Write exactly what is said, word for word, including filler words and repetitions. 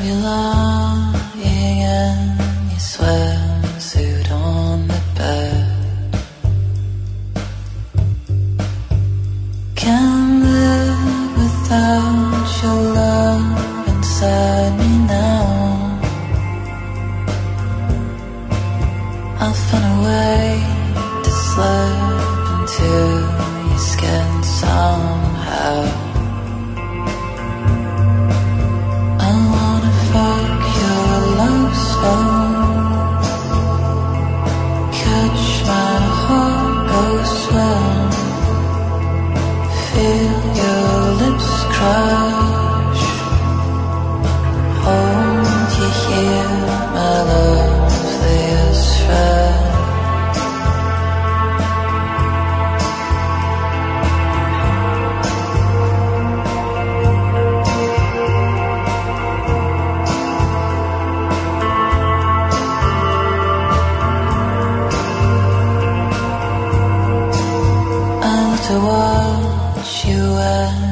you lying in your swimsuit on the bed. Can't live without your love inside me now. I'll find a way to slip into your skin somehow. I wanna fuck your love slow, catch my heart go swim, feel your lips crush, hold you here, my loveliest friend. To watch you when